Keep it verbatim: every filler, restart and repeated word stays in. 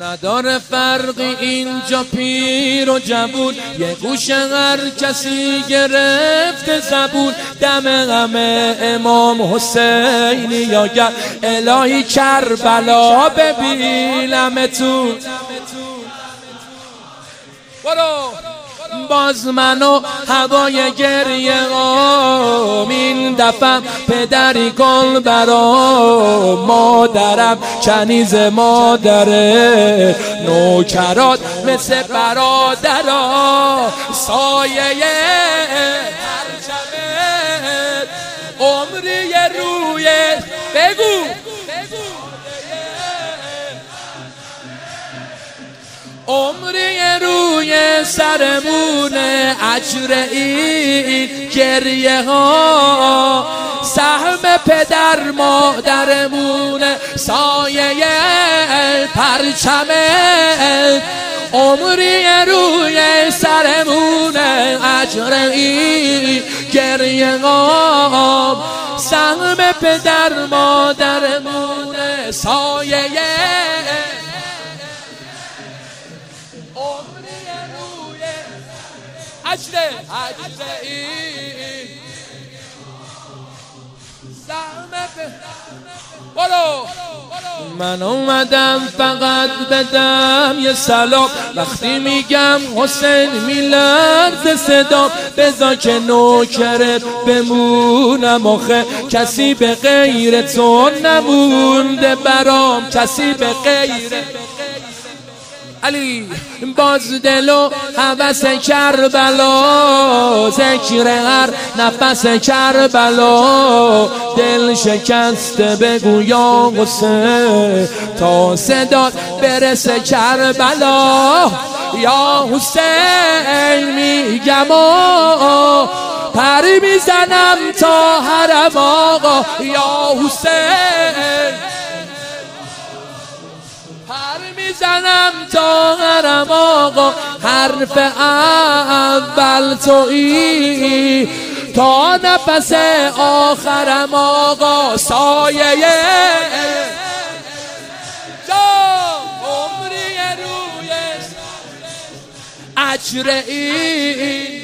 نداره فرقی اینجا پیر و جوون، یه گوشه هر کسی گرفته زبون. دم غم امام حسینی یا گر الهی کربلا ببینمتون. برو باز منو هوای گریه آم، این دفعه پدری کن برام. مادرم کنیز مادره، نوکرات مثل برادرا. سایه پرچمت عمری روی بگو عمری روی سرمونه. اجر این گریه ها سهم پدر مادرمونه. سایه پرچمت عمری روی سرمونه. اجر این گریه ها سهم پدر مادرمونه. سایه اجر اجر این برو. من اومدم فقط بدم یه سلام، وقتی میگم حسین میلرزه صدام. بذار که نوکرت بمونم، آخه کسی به غیر تو نمونده برام. کسی به غیر علی باز دل و هوس کربلا، ذکر هر نفس کربلا. دل شکسته بگو یا حسین تا صدات برسه کربلا. یا حسین میگم و پر میزنم تا حرم آقا. یا حسین پر میزنم تا حرم آقا. حرف اول تویی تا نفس آخرم آقا. سایه عمری روی اجر این